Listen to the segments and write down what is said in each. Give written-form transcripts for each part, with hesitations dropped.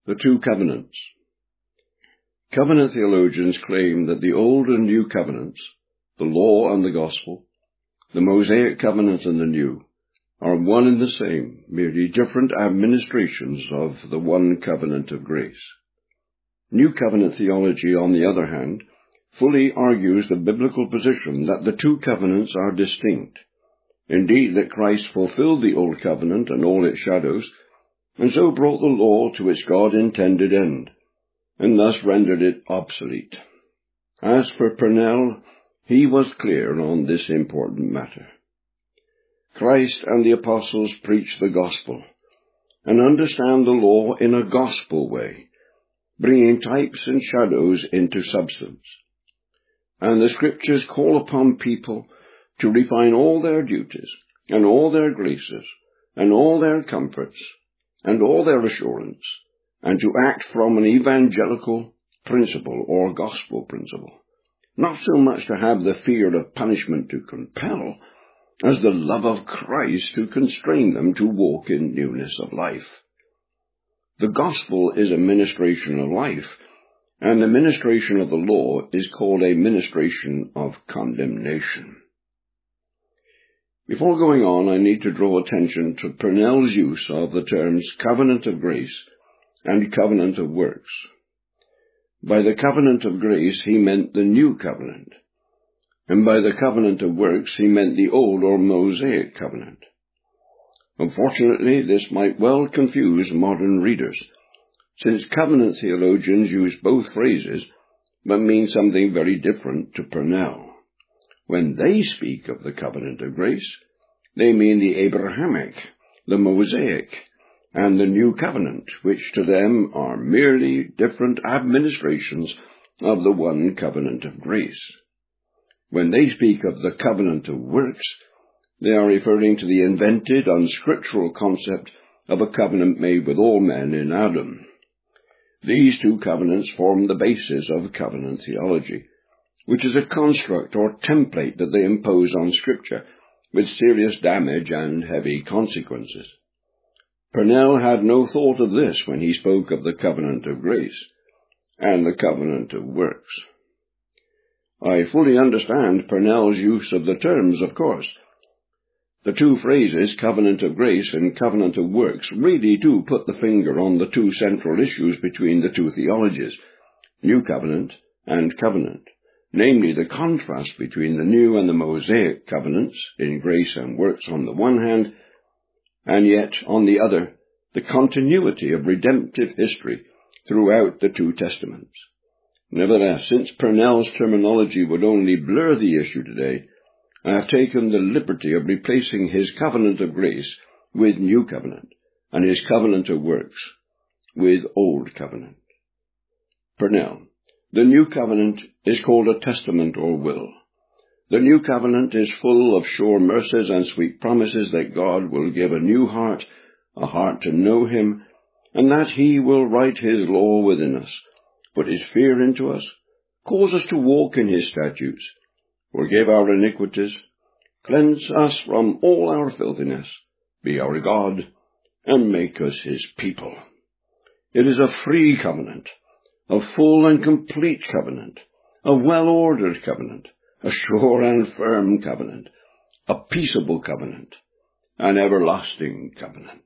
The two covenants. Covenant theologians claim that the Old and New Covenants, the Law and the Gospel, the Mosaic Covenant and the New, are one and the same, merely different administrations of the one covenant of grace. New Covenant theology, on the other hand, fully argues the biblical position that the two covenants are distinct. Indeed, that Christ fulfilled the Old Covenant and all its shadows, and so brought the law to its God-intended end, and thus rendered it obsolete. As for Purnell, he was clear on this important matter. Christ and the apostles preach the gospel, and understand the law in a gospel way, bringing types and shadows into substance. And the Scriptures call upon people to refine all their duties, and all their graces, and all their comforts, and all their assurance, and to act from an evangelical principle or gospel principle, not so much to have the fear of punishment to compel, as the love of Christ to constrain them to walk in newness of life. The gospel is a ministration of life, and the ministration of the law is called a ministration of condemnation. Before going on, I need to draw attention to Purnell's use of the terms covenant of grace and covenant of works. By the covenant of grace he meant the new covenant, and by the covenant of works he meant the old or Mosaic covenant. Unfortunately, this might well confuse modern readers, since covenant theologians use both phrases, but mean something very different to Purnell. When they speak of the covenant of grace, they mean the Abrahamic, the Mosaic, and the New Covenant, which to them are merely different administrations of the one covenant of grace. When they speak of the covenant of works, they are referring to the invented, unscriptural concept of a covenant made with all men in Adam. These two covenants form the basis of covenant theology, which is a construct or template that they impose on Scripture, with serious damage and heavy consequences. Purnell had no thought of this when he spoke of the covenant of grace and the covenant of works. I fully understand Purnell's use of the terms, of course. The two phrases, covenant of grace and covenant of works, really do put the finger on the two central issues between the two theologies, New Covenant and Covenant, namely the contrast between the New and the Mosaic covenants in grace and works on the one hand, and yet, on the other, the continuity of redemptive history throughout the two testaments. Nevertheless, since Purnell's terminology would only blur the issue today, I have taken the liberty of replacing his covenant of grace with New Covenant, and his covenant of works with Old Covenant. Purnell. The New Covenant is called a testament or will. The New Covenant is full of sure mercies and sweet promises that God will give a new heart, a heart to know Him, and that He will write His law within us, put His fear into us, cause us to walk in His statutes, forgive our iniquities, cleanse us from all our filthiness, be our God, and make us His people. It is a free covenant, a full and complete covenant, a well-ordered covenant, a sure and firm covenant, a peaceable covenant, an everlasting covenant.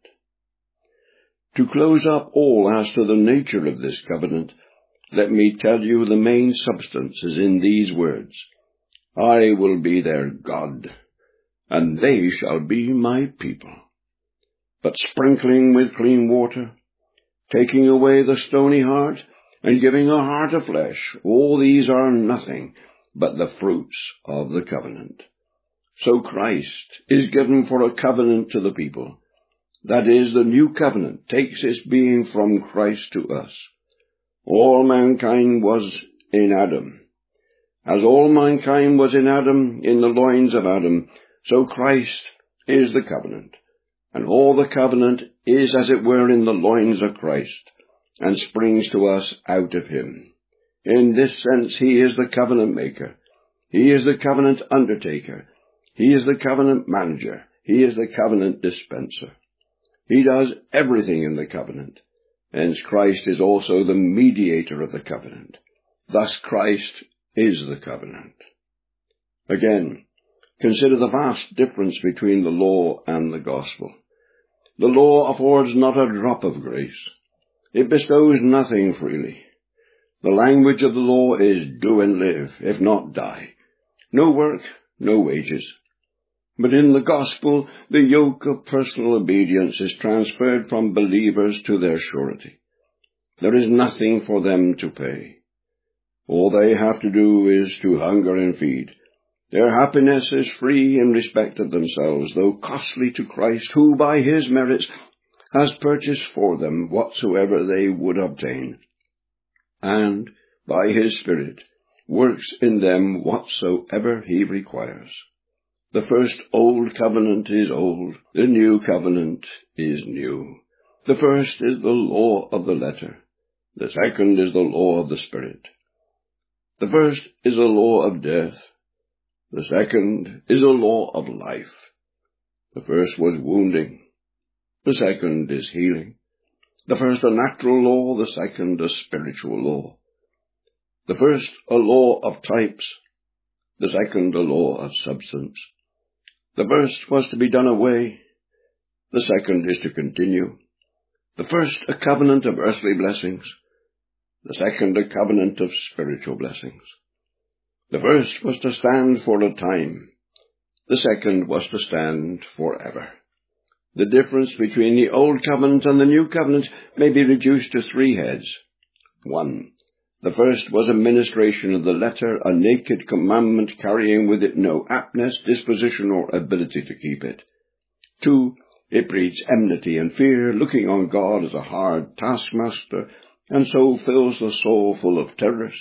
To close up all as to the nature of this covenant, let me tell you the main substance is in these words: I will be their God, and they shall be my people. But sprinkling with clean water, taking away the stony heart, and giving a heart of flesh, all these are nothing but the fruits of the covenant. So Christ is given for a covenant to the people. That is, the new covenant takes its being from Christ to us. All mankind was in Adam. As all mankind was in Adam, in the loins of Adam, so Christ is the covenant. And all the covenant is, as it were, in the loins of Christ, and springs to us out of Him. In this sense, He is the covenant maker. He is the covenant undertaker. He is the covenant manager. He is the covenant dispenser. He does everything in the covenant, Hence Christ is also the mediator of the covenant. Thus Christ is the covenant. Again, consider the vast difference between the law and the gospel. The law affords not a drop of grace. It bestows nothing freely. The language of the law is do and live, if not die. No work, no wages. But in the gospel, the yoke of personal obedience is transferred from believers to their surety. There is nothing for them to pay. All they have to do is to hunger and feed. Their happiness is free in respect of themselves, though costly to Christ, who by his merits has purchased for them whatsoever they would obtain, and by his Spirit works in them whatsoever he requires. The first old covenant is old, the new covenant is new. The first is the law of the letter, the second is the law of the Spirit. The first is a law of death, the second is a law of life. The first was wounding, the second is healing. The first a natural law, the second a spiritual law. The first a law of types, the second a law of substance. The first was to be done away, the second is to continue. The first a covenant of earthly blessings, the second a covenant of spiritual blessings. The first was to stand for a time, the second was to stand forever. The difference between the old covenant and the new covenant may be reduced to three heads. 1. The first was a ministration of the letter, a naked commandment carrying with it no aptness, disposition, or ability to keep it. 2. It breeds enmity and fear, looking on God as a hard taskmaster, and so fills the soul full of terrors.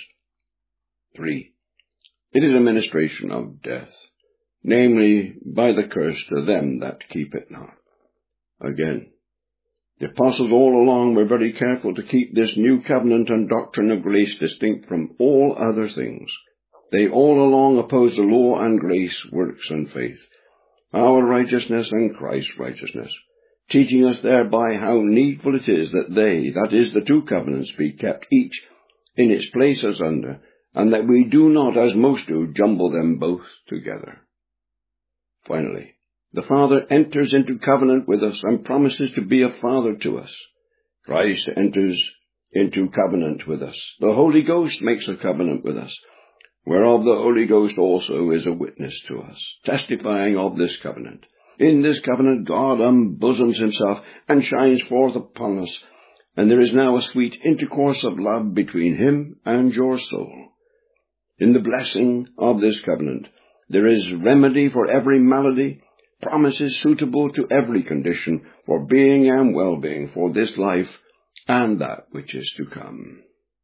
3. It is a ministration of death, namely, by the curse to them that keep it not. Again, the apostles all along were very careful to keep this new covenant and doctrine of grace distinct from all other things. They all along opposed the law and grace, works and faith, our righteousness and Christ's righteousness, teaching us thereby how needful it is that they, that is, the two covenants, be kept each in its place asunder, and that we do not, as most do, jumble them both together. Finally, the Father enters into covenant with us and promises to be a Father to us. Christ enters into covenant with us. The Holy Ghost makes a covenant with us, whereof the Holy Ghost also is a witness to us, testifying of this covenant. In this covenant God unbosoms himself and shines forth upon us, and there is now a sweet intercourse of love between him and your soul. In the blessing of this covenant, there is remedy for every malady, promises suitable to every condition, for being and well-being for this life and that which is to come.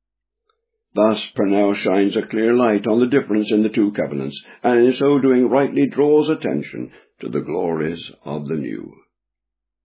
Thus Purnell shines a clear light on the difference in the two covenants, and in so doing rightly draws attention to the glories of the new.